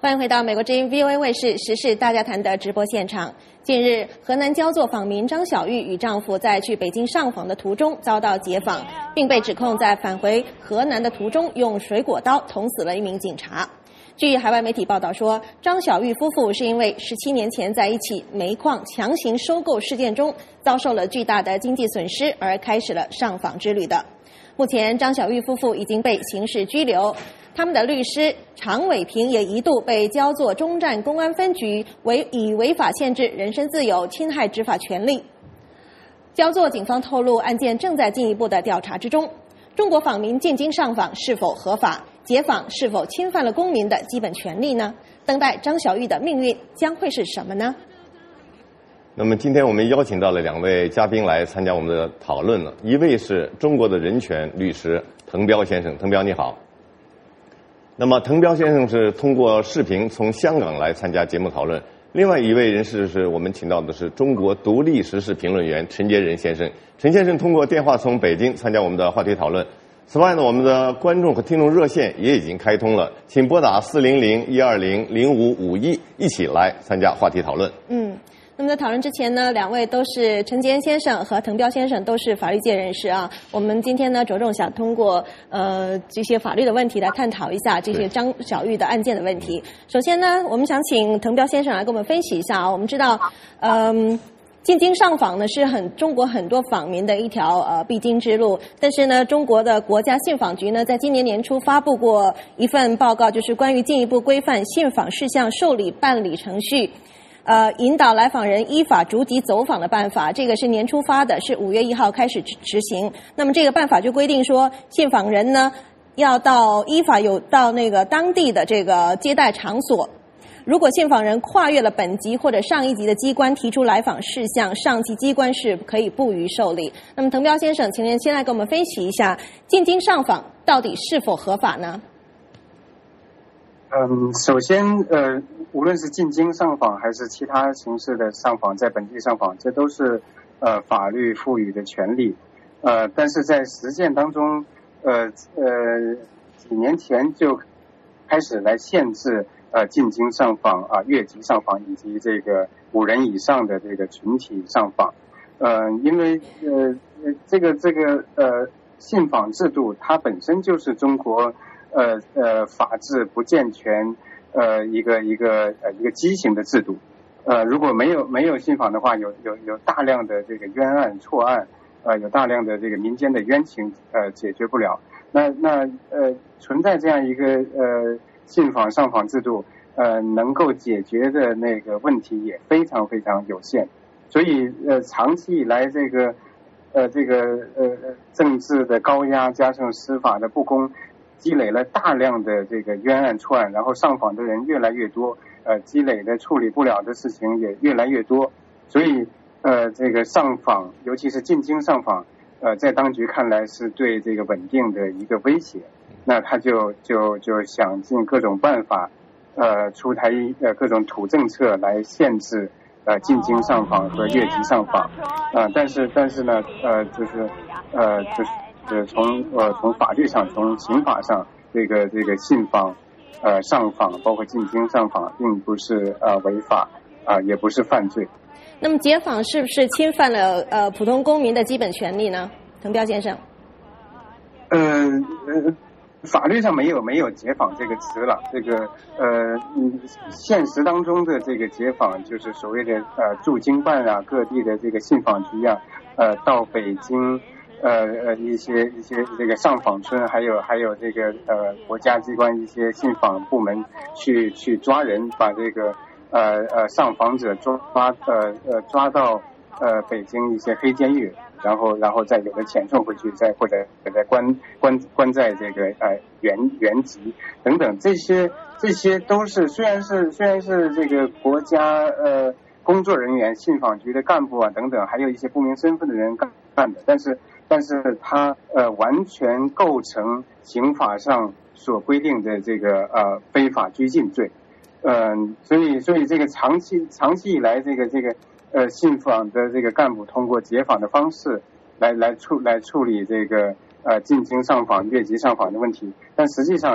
欢迎回到美国之音 VOA 卫视时事大家谈的直播现场。近日，河南焦作访民张小玉与丈夫在去北京上访的途中遭到劫访，并被指控在返回河南的途中用水果刀捅死了一名警察。据海外媒体报道说，张小玉夫妇是因为17年前在一起煤矿强行收购事件中遭受了巨大的经济损失而开始了上访之旅的。目前，张小玉夫妇已经被刑事拘留。他们的律师常伟平也一度被焦作中站公安分局以违法限制人身自由、侵害执法权利。焦作警方透露，案件正在进一步的调查之中。中国访民进京上访是否合法？劫访是否侵犯了公民的基本权利呢？等待张小玉的命运将会是什么呢？ 那么今天我们邀请到了2位嘉宾来参加我们的讨论了，一位是中国的人权律师滕彪先生，滕彪你好。那么滕彪先生是通过视频从香港来参加节目讨论，另外一位人士是我们请到的是中国独立时事评论员陈杰仁先生，陈先生通过电话从北京参加我们的话题讨论。此外呢，我们的观众和听众热线也已经开通了，请拨打400-120-0551一起来参加话题讨论。 那么在讨论之前呢，2位都是陈杰仁先生和滕彪先生都是法律界人士啊。我们今天呢着重想通过这些法律的问题来探讨一下这些张小玉的案件的问题。首先呢，我们想请滕彪先生来给我们分析一下啊。我们知道，进京上访呢是中国很多访民的一条必经之路，但是呢，中国的国家信访局呢在今年年初发布过一份报告，就是关于进一步规范信访事项受理办理程序。引导来访人依法逐级走访的办法，这个是年初发的，是5月1号开始执行。那么这个办法就规定说，信访人呢要依法有到那个当地的这个接待场所。如果信访人跨越了本级或者上一级的机关提出来访事项，上级机关是可以不予受理。那么滕彪先生，请您先来给我们分析一下，进京上访到底是否合法呢？ 首先无论是进京上访还是其他形式的上访，在本地上访，这都是法律赋予的权利。但是在实践当中，几年前就开始来限制进京上访越级上访以及这个5人以上的这个群体上访。因为这个信访制度它本身就是中国法治不健全一个畸形的制度。如果没有信访的话，有大量的这个冤案错案，有大量的这个民间的冤情解决不了。那存在这样一个信访上访制度，能够解决的那个问题也非常非常有限。所以长期以来这个政治的高压加上司法的不公，积累了大量的这个冤案错案，然后上访的人越来越多，积累的处理不了的事情也越来越多。所以这个上访，尤其是进京上访，在当局看来是对这个稳定的一个威胁。那他就想尽各种办法，出台各种土政策来限制进京上访和越级上访。但是呢，从法律上，从刑法上，这个信访上访包括进京上访并不是违法也不是犯罪。 那么劫访是不是侵犯了普通公民的基本权利呢？滕彪先生。 法律上没有劫访这个词了。这个现实当中的这个劫访就是所谓的驻京办各地的这个信访局到北京一些这个上访村，还有这个国家机关一些信访部门去抓人，把这个上访者抓到北京一些黑监狱，然后再有的遣送回去，或者再关在这个原籍等等，这些都是虽然是这个国家工作人员、信访局的干部等等，还有一些不明身份的人干的，但是它完全构成刑法上所规定的这个非法拘禁罪。所以这个长期以来这个信访的这个干部通过劫访的方式来处理这个进京上访、越级上访的问题，但实际上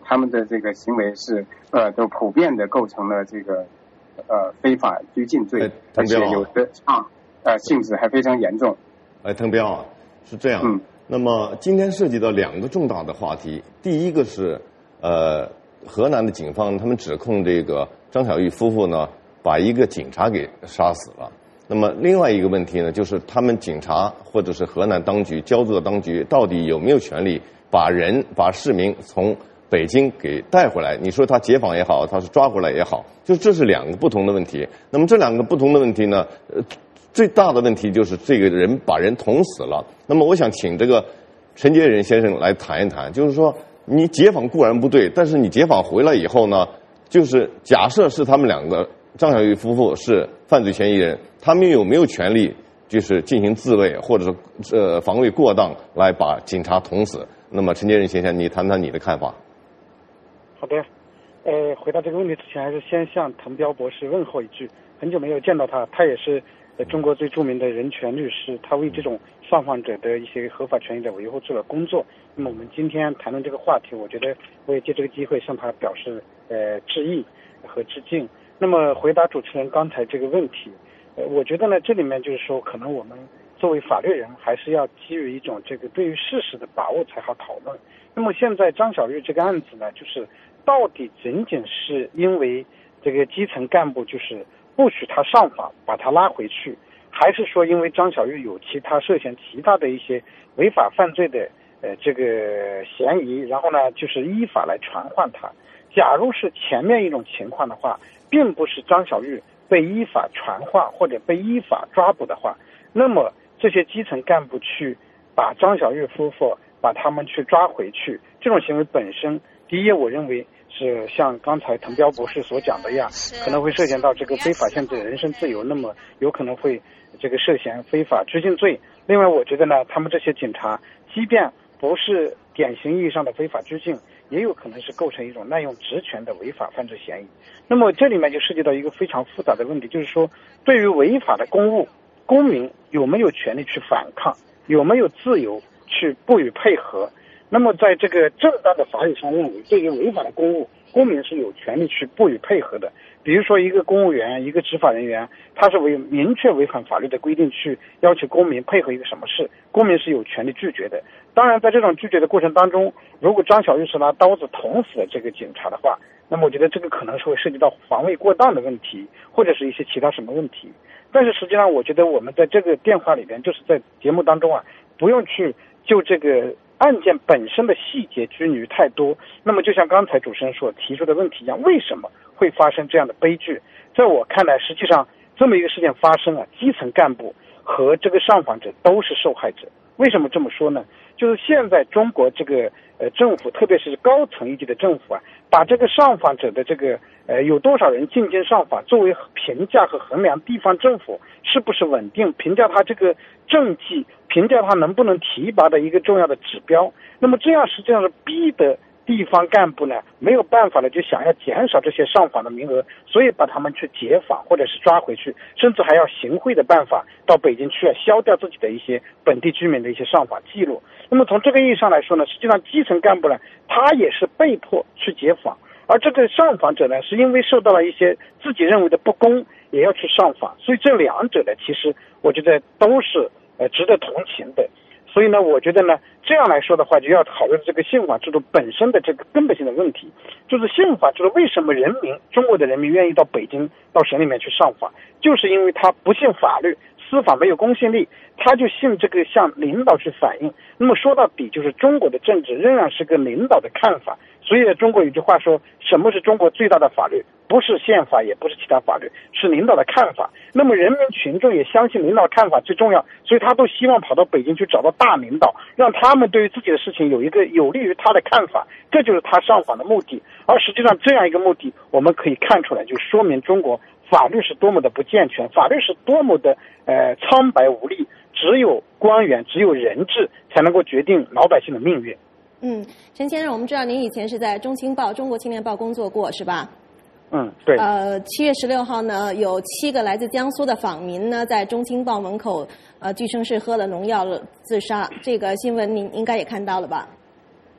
他们的这个行为是都普遍的构成了这个非法拘禁罪，而且有的性质还非常严重。 滕彪啊，是这样。那么今天涉及到2个重大的话题，第一个是河南的警方他们指控这个张小玉夫妇呢把一个警察给杀死了。那么另外一个问题呢，就是他们警察或者是河南当局、焦作当局到底有没有权利把市民从北京给带回来？你说他解放也好，他是抓回来也好，就这是2个不同的问题。那么这2个不同的问题呢，最大的问题就是这个人把人捅死了。那么我想请这个陈杰仁先生来谈一谈，就是说你解放固然不对，但是你解放回来以后呢，就是假设是他们2个张小玉夫妇是犯罪嫌疑人，他们有没有权利就是进行自卫或者是防卫过当来把警察捅死？那么陈杰仁先生，你谈谈你的看法。 好的，回答这个问题之前，还是先向滕彪博士问候一句，很久没有见到他，他也是中国最著名的人权律师，他为这种上访者的一些合法权益的维护做了工作。那么我们今天谈论这个话题，我觉得我也借这个机会向他表示致意和致敬。那么回答主持人刚才这个问题，我觉得呢，这里面就是说，可能我们作为法律人，还是要基于一种这个对于事实的把握才好讨论。那么现在张小玉这个案子呢，就是到底仅仅是因为这个基层干部就是不许他上访，把他拉回去，还是说因为张小玉有涉嫌其他的一些违法犯罪的这个嫌疑，然后呢就是依法来传唤他？假如是前面一种情况的话，并不是张小玉被依法传唤或者被依法抓捕的话，那么这些基层干部去把张小玉夫妇把他们去抓回去，这种行为本身，第一，我认为是像刚才滕彪博士所讲的样，可能会涉嫌到这个非法限制人身自由，那么有可能会这个涉嫌非法拘禁罪。另外，我觉得呢，他们这些警察，即便不是典型意义上的非法拘禁，也有可能是构成一种滥用职权的违法犯罪嫌疑。那么这里面就涉及到一个非常复杂的问题，就是说，对于违法的公务，公民有没有权利去反抗，有没有自由去不予配合？那么在这个正当的法理上认为，对于违法的公务，公民是有权利去不予配合的。比如说一个公务员，一个执法人员，他是明确违反法律的规定去要求公民配合一个什么事，公民是有权利拒绝的。当然在这种拒绝的过程当中，如果张小玉是拿刀子捅死了这个警察的话，那么我觉得这个可能是会涉及到防卫过当的问题，或者是一些其他什么问题。但是实际上我觉得我们在这个电话里边，就是在节目当中啊，不用去就这个案件本身的细节拘泥太多。那么就像刚才主持人所提出的问题一样，为什么会发生这样的悲剧？在我看来，实际上这么一个事件发生啊，基层干部和这个上访者都是受害者。为什么这么说呢？就是现在中国这个政府，特别是高层一级的政府啊，把这个上访者的这个有多少人进京上访作为评价和衡量地方政府是不是稳定，评价他这个政绩，评价他能不能提拔的一个重要的指标。那么这样实际上是逼得地方干部呢没有办法了，就想要减少这些上访的名额，所以把他们去解访或者是抓回去，甚至还要行贿的办法到北京去消掉自己的一些本地居民的一些上访记录。那么从这个意义上来说呢，实际上基层干部呢，他也是被迫去解访，而这个上访者呢，是因为受到了一些自己认为的不公，也要去上访。所以这两者呢，其实我觉得都是值得同情的。所以呢，我觉得呢，这样来说的话，就要考虑这个宪法制度本身的这个根本性的问题，就是宪法制度为什么中国的人民愿意到北京到省里面去上访，就是因为他不信法律，司法没有公信力，他就信这个向领导去反映。那么说到底，就是中国的政治仍然是个领导的看法。所以中国有句话说，什么是中国最大的法律？不是宪法，也不是其他法律，是领导的看法。那么人民群众也相信领导看法最重要，所以他都希望跑到北京去找到大领导，让他们对于自己的事情有一个有利于他的看法，这就是他上访的目的。而实际上这样一个目的，我们可以看出来，就说明中国法律是多么的不健全，法律是多么的苍白无力，只有官员，只有人治才能够决定老百姓的命运。 陈先生，我们知道您以前是在中青报、中国青年报工作过，是吧？ 对。 7月16号呢，有7个来自江苏的访民呢，在中青报门口，据称是喝了农药自杀。这个新闻您应该也看到了吧？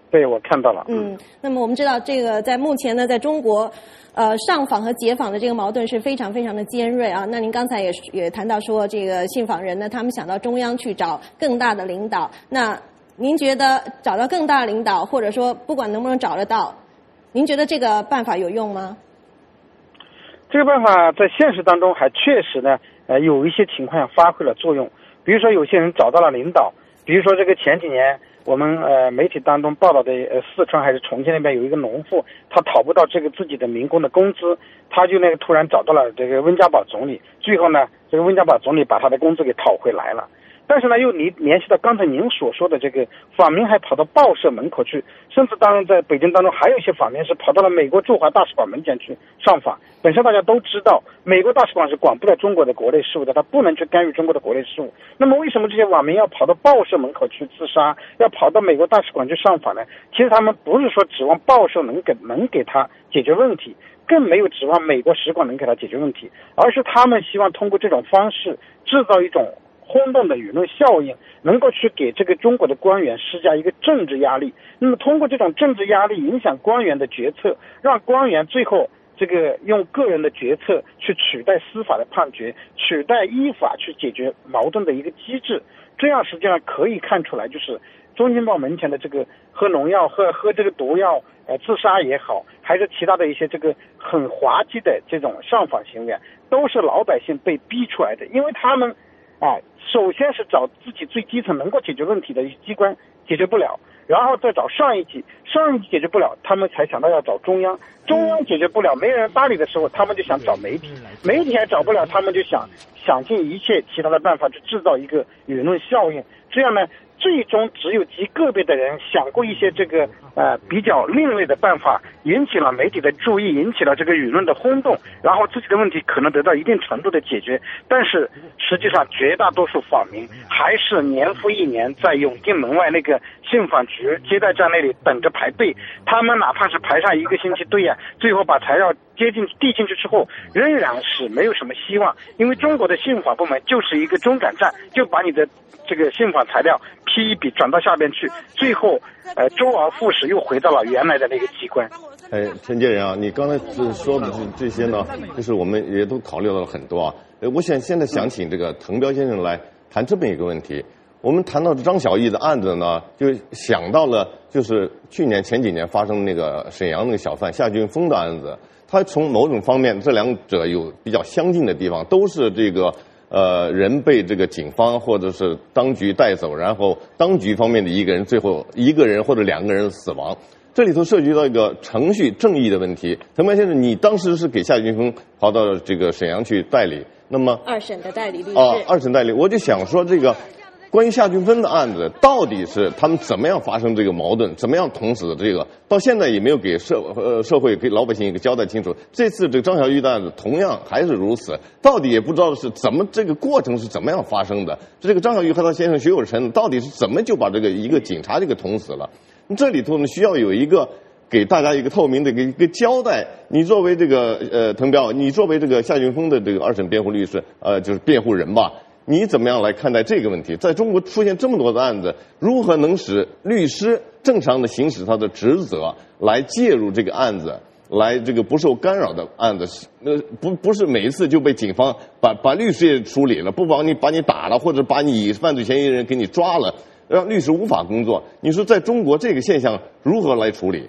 对，我看到了。 那么我们知道，这个在目前呢，在中国，上访和解访的这个矛盾是非常非常的尖锐啊。那您刚才也谈到说，这个信访人呢，他们想到中央去找更大的领导。那您觉得找到更大的领导，或者说不管能不能找得到，您觉得这个办法有用吗？ 这个办法在现实当中还确实呢，有一些情况下发挥了作用。比如说有些人找到了领导，比如说这个前几年我们媒体当中报道的四川还是重庆那边有一个农户，他讨不到这个自己的民工的工资，他就那个突然找到了这个温家宝总理，最后呢这个温家宝总理把他的工资给讨回来了。但是呢，又联系到刚才您所说的这个访民还跑到报社门口去，甚至当然在北京当中还有一些访民是跑到了美国驻华大使馆门前去上访。本身大家都知道，美国大使馆是管不了中国的国内事务的，他不能去干预中国的国内事务。那么为什么这些网民要跑到报社门口去自杀，要跑到美国大使馆去上访呢？其实他们不是说指望报社能给他解决问题，更没有指望美国使馆能给他解决问题，而是他们希望通过这种方式制造一种轰动的舆论效应，能够去给这个中国的官员施加一个政治压力。那么通过这种政治压力影响官员的决策，让官员最后这个用个人的决策去取代司法的判决，取代依法去解决矛盾的一个机制。这样实际上可以看出来，就是中青报门前的这个喝农药、喝这个毒药，自杀也好，还是其他的一些这个很滑稽的这种上访行为，都是老百姓被逼出来的。因为他们首先是找自己最基层能够解决问题的机关解决不了，然后再找上一级解决不了，他们才想到要找中央解决不了，没人搭理的时候，他们就想找媒体还找不了，他们就想尽一切其他的办法去制造一个舆论效应。这样呢，最终只有极个别的人想过一些这个比较另类的办法，引起了媒体的注意，引起了这个舆论的轰动，然后自己的问题可能得到一定程度的解决。但是实际上绝大多数访民还是年复一年在永定门外那个信访局接待站那里等着排队，他们哪怕是排上1个星期队最后把材料递进去之后，仍然是没有什么希望。因为中国的信访部门就是一个中转站，就把你的这个信访材料批一笔转到下边去，最后周而复始又回到了原来的那个机关。 陈建仁啊，你刚才说的这些呢，就是我们也都考虑到了很多啊。我现在想请这个滕彪先生来谈这么一个问题。我们谈到张小艺的案子呢，就想到了就是前几年发生那个沈阳那个小贩夏俊峰的案子。他从某种方面，这两者有比较相近的地方，都是这个人被这个警方或者是当局带走，然后当局方面的一个人最后1个人或者2个人死亡。这里头涉及到一个程序正义的问题。滕彪先生，你当时是给夏俊峰跑到这个沈阳去代理，那么二审的代理律师二审代理，我就想说这个关于夏俊峰的案子，到底是他们怎么样发生这个矛盾，怎么样捅死的这个，到现在也没有给社会给老百姓一个交代清楚。这次这个张小玉的案子同样还是如此，到底也不知道是怎么这个过程是怎么样发生的。这个张小玉和他先生徐有成到底是怎么就把这个一个警察这个捅死了？这里头呢需要有一个给大家一个透明的一个交代。你作为这个滕彪，你作为这个夏俊峰的这个二审辩护律师，就是辩护人吧。你怎么样来看待这个问题？在中国出现这么多的案子，如何能使律师正常的行使他的职责，来介入这个案子，来这个不受干扰的案子？不是每一次就被警方把律师也处理了，不把你打了，或者把你犯罪嫌疑人给你抓了，让律师无法工作。你说在中国这个现象如何来处理？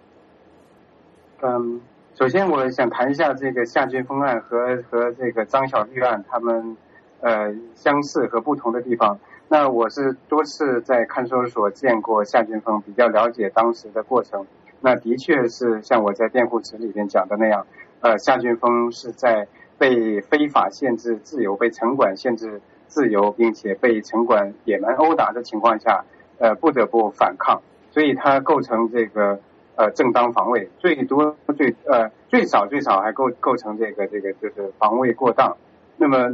首先我想谈一下这个夏俊峰案和这个张小玉案，他们相似和不同的地方。那我是多次在看守所见过夏俊峰，比较了解当时的过程。那的确是像我在辩护词里边讲的那样，夏俊峰是在被非法限制自由、被城管限制自由，并且被城管野蛮殴打的情况下，不得不反抗，所以他构成这个正当防卫，最少还构成这个就是防卫过当。那么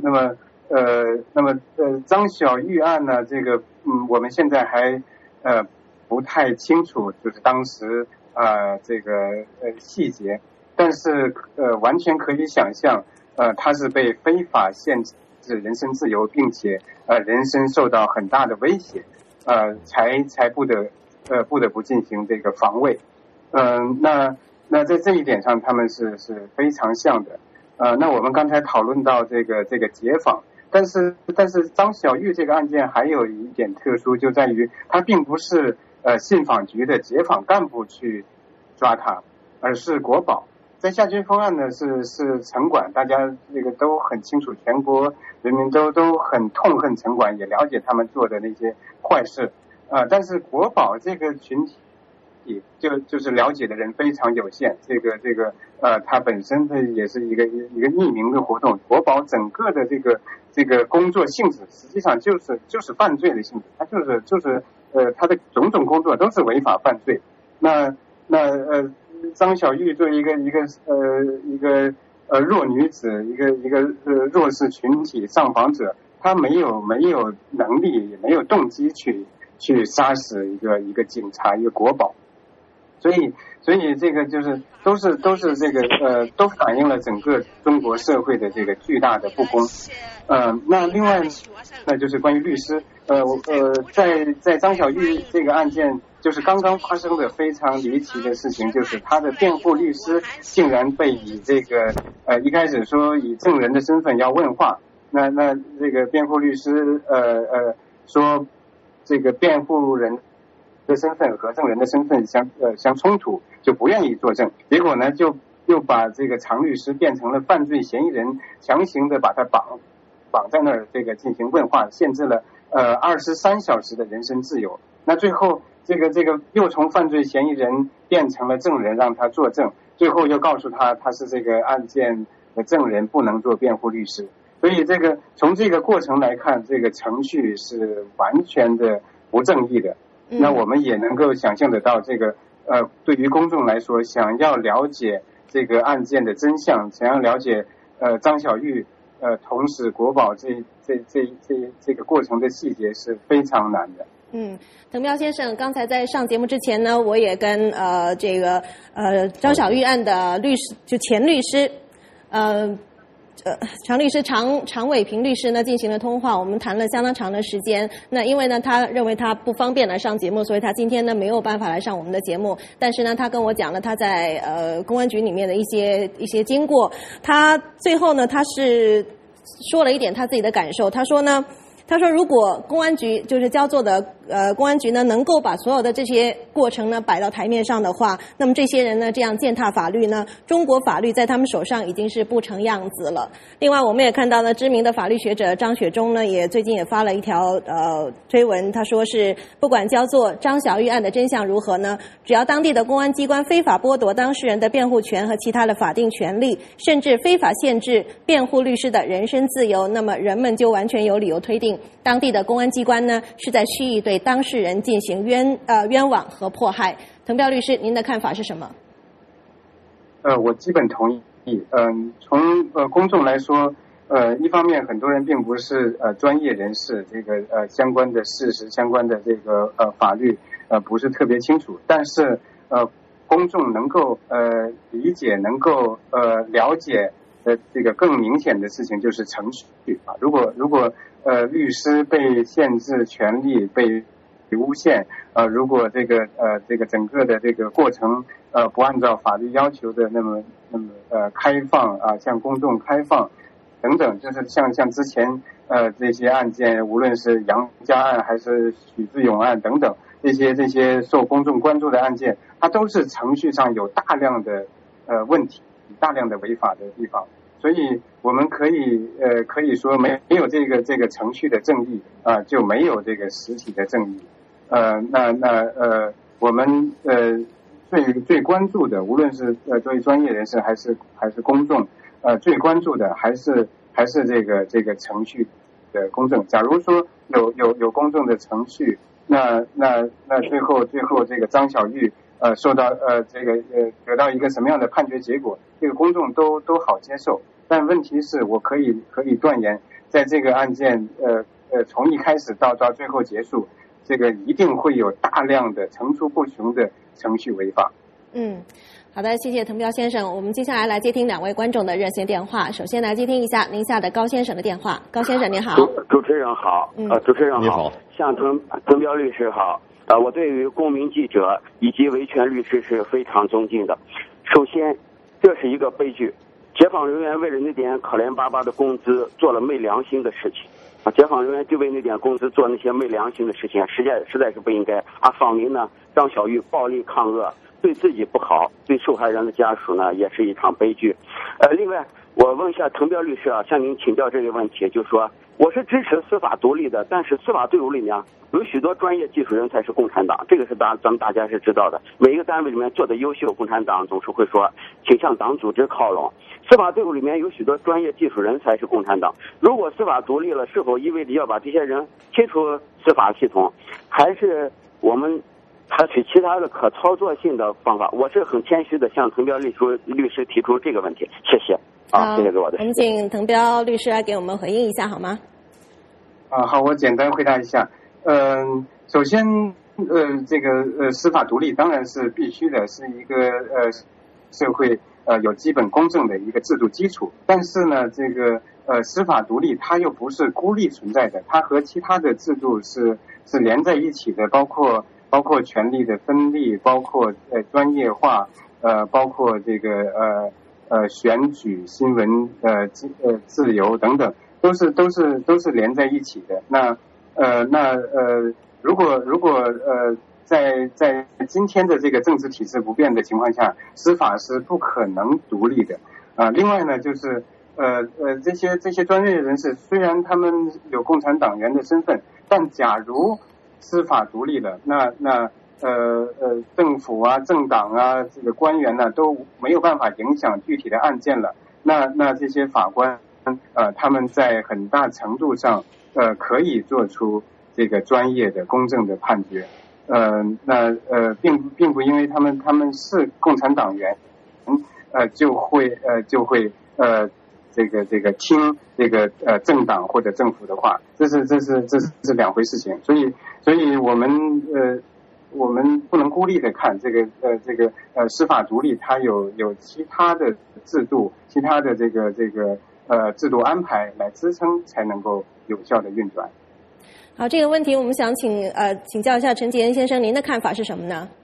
张小玉案呢，这个我们现在还不太清楚，就是当时这个细节，但是完全可以想象，他是被非法限制人身自由，并且人身受到很大的威胁，才不得不得不进行这个防卫。那在这一点上他们是非常像的。那我们刚才讨论到这个解访，但是张小玉这个案件还有一点特殊，就在于他并不是信访局的解访干部去抓他，而是国保。在夏军锋案呢是城管，大家这个都很清楚，全国人民都很痛恨城管，也了解他们做的那些坏事。但是国保这个群体就是了解的人非常有限，它本身的也是一个匿名的活动。国保整个的这个工作性质实际上就是犯罪的性质，它就是他的种种工作都是违法犯罪。那张小玉作为一个弱女子，一个弱势群体上访者，她没有能力也没有动机去杀死一个警察，一个国保。所以这个就是都是这个都反映了整个中国社会的这个巨大的不公。那另外那就是关于律师，在张小玉这个案件就是刚刚发生的非常离奇的事情，就是他的辩护律师竟然被以这个一开始说以证人的身份要问话，那这个辩护律师说这个辩护人的身份和证人的身份相冲突，就不愿意作证，结果呢就又把这个常律师变成了犯罪嫌疑人，强行的把他绑在那儿，这个进行问话，限制了23小时的人身自由。那最后这个又从犯罪嫌疑人变成了证人，让他作证，最后又告诉他是这个案件的证人，不能做辩护律师。所以从这个过程来看，这个程序是完全的不正义的。那我们也能够想象得到，这个对于公众来说，想要了解这个案件的真相，想要了解张小玉同时国保这个过程的细节是非常难的。 滕彪先生，刚才在上节目之前呢，我也跟张小玉案的律师，就前律师常律师常伟平律师呢进行了通话，我们谈了相当长的时间。那因为呢他认为他不方便来上节目，所以他今天呢没有办法来上我们的节目。但是呢他跟我讲了他在公安局里面的一些经过。他最后呢他是说了一点他自己的感受。他说如果公安局就是焦作的公安局呢能够把所有的这些过程呢摆到台面上的话，那么这些人呢这样践踏法律呢，中国法律在他们手上已经是不成样子了。另外我们也看到呢，知名的法律学者张雪忠呢也最近也发了一条推文，他说是不管焦作张小玉案的真相如何呢，只要当地的公安机关非法剥夺当事人的辩护权和其他的法定权利，甚至非法限制辩护律师的人身自由，那么人们就完全有理由推定当地的公安机关呢是在蓄意对当事人进行冤枉和迫害。滕彪律师，您的看法是什么？ 我基本同意。从公众来说，一方面很多人并不是专业人士，这个相关的事实、相关的这个法律不是特别清楚，但是公众能够理解、能够了解这个更明显的事情就是程序啊。如果律师被限制权利、被诬陷，如果这个整个的这个过程不按照法律要求的那么开放啊，向公众开放等等，就是像之前这些案件，无论是杨家案还是许志勇案等等，这些受公众关注的案件，它都是程序上有大量的问题，大量的违法的地方。所以我们可以说没有这个程序的正义就没有这个实体的正义。我们最关注的，无论是作为专业人士还是公众，最关注的还是这个程序的公正。假如说有公正的程序，那最后这个张小玉受到得到一个什么样的判决结果，这个公众都好接受。但问题是我可以断言，在这个案件从一开始到最后结束，这个一定会有大量的层出不穷的程序违法。 好的，谢谢滕彪先生。我们接下来接听2位观众的热线电话。首先来接听一下宁夏的高先生的电话。高先生您好。 主持人好。主持人好。 你好。 向滕彪律师好。 我对于公民记者以及维权律师是非常尊敬的。首先，这是一个悲剧，解放人员为了那点可怜巴巴的工资做了昧良心的事情。解放人员就为那点工资做那些昧良心的事情，实在是不应该。访民呢，张小玉暴力抗恶，对自己不好，对受害人的家属呢也是一场悲剧。另外，我问一下滕彪律师向您请教这个问题，就是说，我是支持司法独立的，但是司法队伍里面有许多专业技术人才是共产党，这个是咱们大家是知道的。每一个单位里面做的优秀，共产党总是会说请向党组织靠拢。司法队伍里面有许多专业技术人才是共产党。如果司法独立了，是否意味着要把这些人切除司法系统，还是我们采取其他的可操作性的方法？我是很谦虚的向滕彪律师提出这个问题。谢谢。谢谢各位的。 我们请滕彪律师来给我们回应一下好吗？ 好，我简单回答一下。首先，这个司法独立当然是必须的，是一个社会有基本公正的一个制度基础。但是呢，这个司法独立它又不是孤立存在的，它和其他的制度是连在一起的，包括权力的分立，包括专业化，包括这个选举、新闻自由等等，都是连在一起的。如果在今天的这个政治体制不变的情况下，司法是不可能独立的。另外呢，就是这些专业人士虽然他们有共产党员的身份，但假如司法独立了，那政府啊、政党啊、这个官员呢都没有办法影响具体的案件了。那这些法官他们在很大程度上可以做出这个专业的、公正的判决。并不因为他们是共产党员，就会这个听这个政党或者政府的话，这是两回事情。所以我们不能孤立的看这个司法独立，它有其他的制度、其他的这个制度安排来支撑，才能够有效的运转。 好，这个问题我们想请教一下陈吉恩先生，您的看法是什么呢？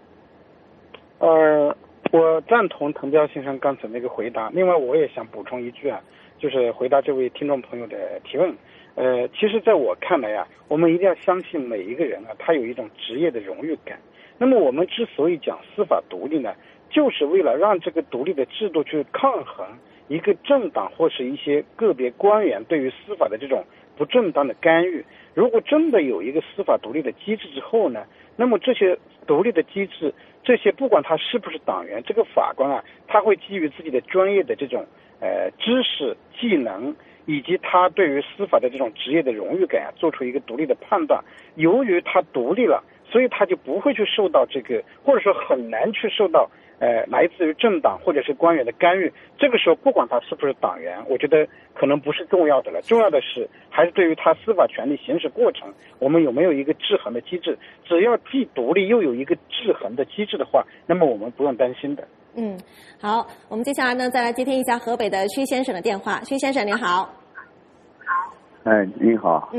我赞同滕彪先生刚才那个回答。另外，我也想补充一句就是回答这位听众朋友的提问。其实在我看来我们一定要相信每一个人他有一种职业的荣誉感。那么我们之所以讲司法独立呢，就是为了让这个独立的制度去抗衡一个政党或是一些个别官员对于司法的这种不正当的干预。如果真的有一个司法独立的机制之后呢，那么这些独立的机制，这些不管他是不是党员，这个法官他会基于自己的专业的这种知识、技能，以及他对于司法的这种职业的荣誉感做出一个独立的判断。由于他独立了，所以他就不会去受到这个，或者说很难去受到来自于政党或者是官员的干预。这个时候不管他是不是党员，我觉得可能不是重要的了，重要的是还是对于他司法权利行使过程，我们有没有一个制衡的机制。只要既独立又有一个制衡的机制的话，那么我们不用担心的。 好，我们接下来呢再来接听一下河北的屈先生的电话。屈先生您好。 您好。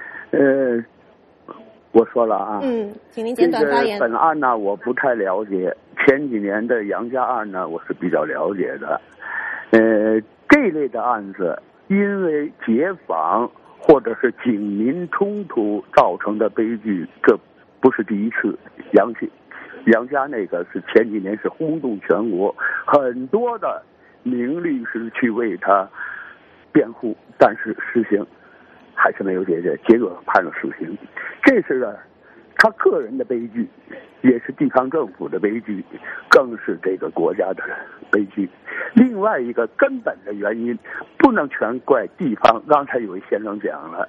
我说了请您简短发言。 本案呢我不太了解，前几年的杨家案呢我是比较了解的。这类的案子因为劫坊或者是警民冲突造成的悲剧，这不是第一次。杨家那个是前几年是轰动全国，很多的名律师去为他辩护，但是实行还是没有解决，结果判了死刑。这是他个人的悲剧，也是地方政府的悲剧，更是这个国家的悲剧。另外一个根本的原因不能全怪地方，刚才有位先生讲了，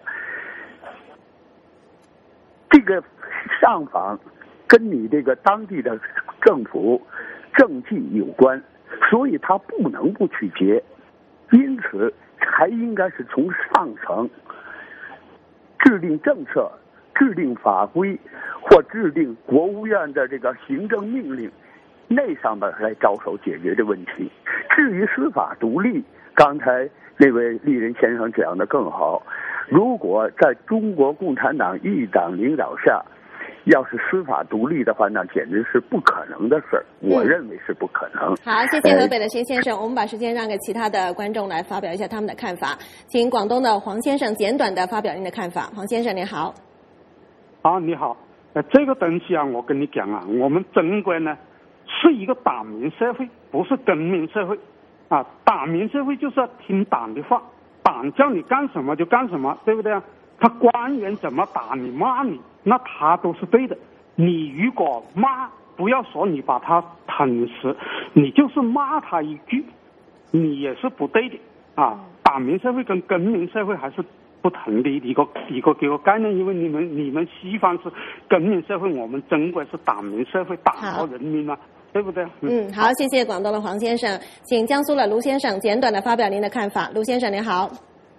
这个上访跟你这个当地的政府政绩有关，所以他不能不去结，因此还应该是从上层制定政策、制定法规或制定国务院的这个行政命令那上面来着手解决的问题。至于司法独立，刚才那位丽人先生讲的更好，如果在中国共产党一党领导下要是司法独立的话，那简直是不可能的事儿。我认为是不可能。 好，谢谢河北的薛先生。我们把时间让给其他的观众来发表一下他们的看法。请广东的黄先生简短的发表您的看法。黄先生您好。 好，你好。这个东西啊，我跟你讲啊，我们中国呢是一个党民社会，不是公民社会啊。党民社会就是要听党的话，党叫你干什么就干什么，对不对啊？他官员怎么打你骂你，那他都是对的。你如果骂，不要说你把他捅死，你就是骂他一句，你也是不对的啊。党民社会跟公民社会还是不同的一个概念，因为你们西方是公民社会，我们中国是党民社会，党和人民嘛，对不对？ 好，谢谢广东的黄先生，请江苏的卢先生简短的发表您的看法。卢先生您好。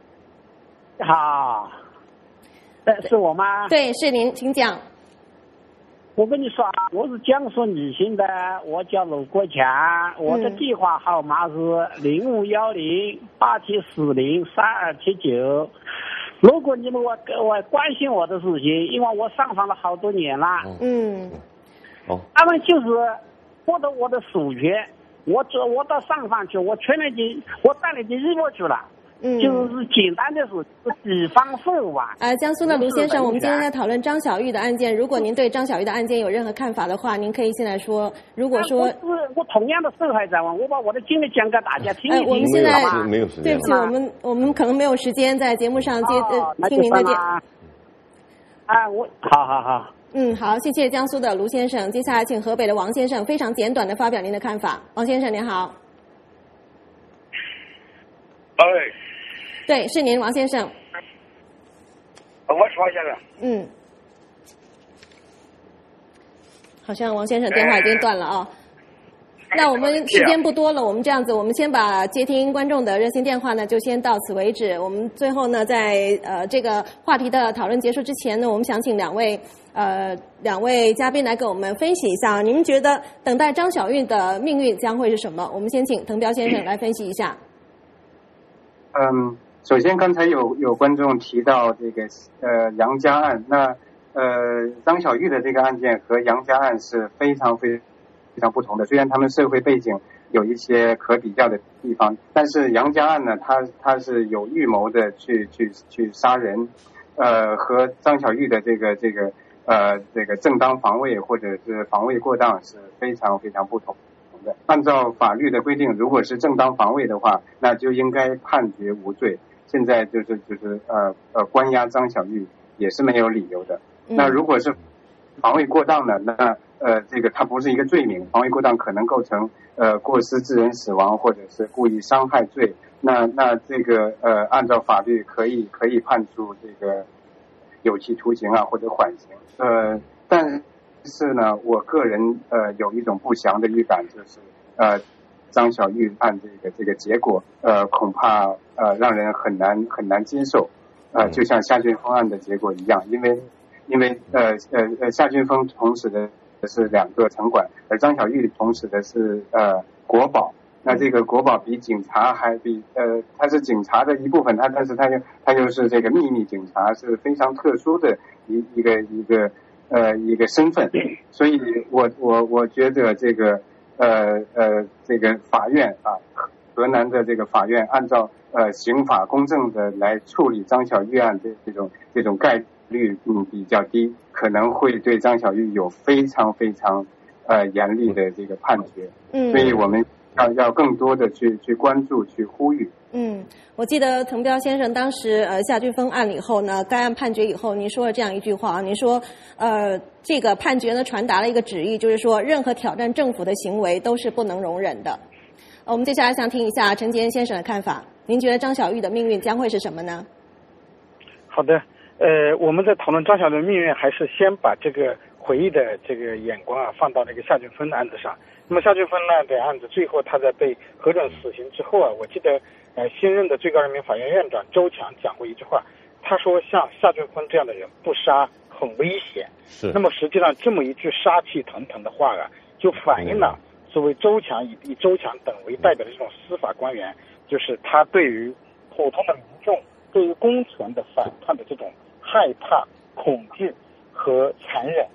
好。是我吗？ 对，是您，请讲。 我跟你说，我是江苏宜兴的，我叫卢国强，我的电话号码是051087403279。如果你们我关心我的事情，因为我上访了好多年了，他们就是获得我的授权，我到上访去，我全了我带了一过去了。就是简单的是地方事吧。 江苏的卢先生，我们今天在讨论张小玉的案件。如果您对张小玉的案件有任何看法的话，您可以现在说。如果说我同样的受害者，我把我的经历讲给大家听一听。 我们现在没有时间， 对不起，我们可能没有时间在节目上听您的好。 好，谢谢江苏的卢先生。接下来请河北的王先生非常简短的发表您的看法。王先生您好。对，是您，王先生。 我是王先生。 好像王先生电话已经断了啊。那我们时间不多了，我们这样子，我们先把接听观众的热线电话呢，就先到此为止。我们最后呢，在这个话题的讨论结束之前呢，我们想请两位嘉宾来给我们分析一下，你们觉得等待张小玉的命运将会是什么？我们先请滕彪先生来分析一下。 首先，刚才有观众提到这个杨家案，那张小玉的这个案件和杨家案是非常不同的。虽然他们社会背景有一些可比较的地方，但是杨家案呢，他是有预谋的去杀人，和张小玉的这个正当防卫或者是防卫过当是非常不同的。按照法律的规定，如果是正当防卫的话，那就应该判决无罪。现在就是关押张小玉也是没有理由的。那如果是防卫过当呢，那这个它不是一个罪名，防卫过当可能构成过失致人死亡或者是故意伤害罪。那这个按照法律可以判处这个有期徒刑啊或者缓刑。但是呢，我个人有一种不祥的预感，就是张小玉案这个结果恐怕让人很难接受。就像夏俊峰案的结果一样，因为夏俊峰从事的是2个城管，而张小玉从事的是国保。那这个国保比警察还他是警察的一部分，但是他又是这个秘密警察，是非常特殊的一个身份。所以我觉得这个法院啊，河南的这个法院按照刑法公正的来处理张小玉案这种概率比较低，可能会对张小玉有非常严厉的这个判决。所以我们要更多的去关注去呼吁。 我记得滕彪先生当时夏俊峰案以后呢，该案判决以后，您说了这样一句话，您说这个判决呢传达了一个旨意，就是说任何挑战政府的行为都是不能容忍的。我们接下来想听一下陈杰恩先生的看法，您觉得张小玉的命运将会是什么呢？ 好的，我们在讨论张小玉的命运，还是先把这个回忆的这个眼光啊放到那个夏俊峰的案子上。那么夏俊峰呢的案子最后他在被核准死刑之后啊，我记得新任的最高人民法院院长周强讲过一句话，他说像夏俊峰这样的人不杀很危险。 是。 那么实际上这么一句杀气腾腾的话啊，就反映了作为周强以周强等为代表的这种司法官员，就是他对于普通的民众对于公权的反叛的这种害怕、恐惧和残忍。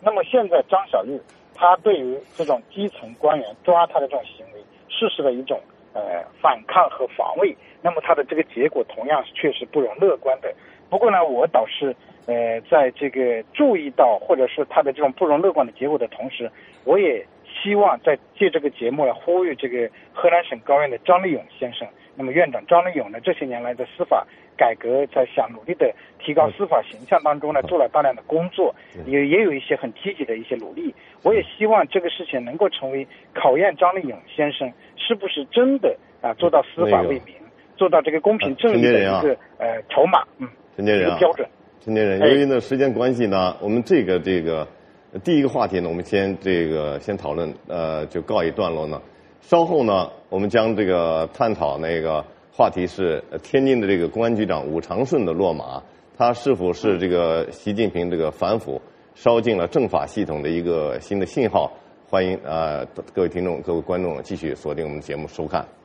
那么现在张小玉他对于这种基层官员抓他的这种行为实施了一种反抗和防卫，那么他的这个结果同样确实不容乐观的。不过呢，我倒是在这个注意到或者是他的这种不容乐观的结果的同时，我也希望在借这个节目来呼吁这个河南省高院的张立勇先生。那么院长张立勇呢，这些年来在司法改革，在想努力的提高司法形象当中呢，做了大量的工作，也有一些很积极的一些努力。我也希望这个事情能够成为考验张立勇先生是不是真的做到司法为民，做到这个公平正义的一个筹码， 陈建仁一个标准。 陈建仁，由于呢时间关系呢，我们这个第一个话题呢，我们先讨论，就告一段落呢。稍后呢，我们将这个探讨那个话题是天津的这个公安局长武长顺的落马，他是否是这个习近平这个反腐烧进了政法系统的一个新的信号？欢迎各位听众、各位观众继续锁定我们的节目收看。